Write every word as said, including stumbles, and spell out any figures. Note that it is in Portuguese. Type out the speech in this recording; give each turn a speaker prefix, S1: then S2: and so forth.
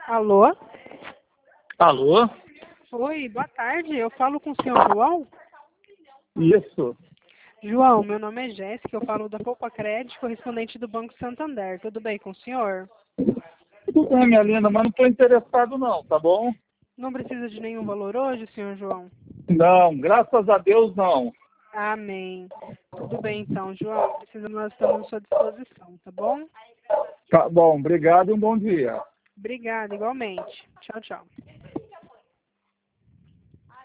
S1: Alô?
S2: Alô?
S1: Oi, boa tarde. Eu falo com o senhor João?
S2: Isso.
S1: João, meu nome é Jéssica, eu falo da Poupa Crédito, correspondente do Banco Santander. Tudo bem com o senhor?
S2: Tudo bem, minha linda, mas não estou interessado não, tá bom?
S1: Não precisa de nenhum valor hoje, senhor João?
S2: Não, graças a Deus não.
S1: Amém. Tudo bem então, João. Precisa, nós estamos à sua disposição, tá bom?
S2: Tá bom, obrigado e um bom dia.
S1: Obrigada, igualmente. Tchau, tchau.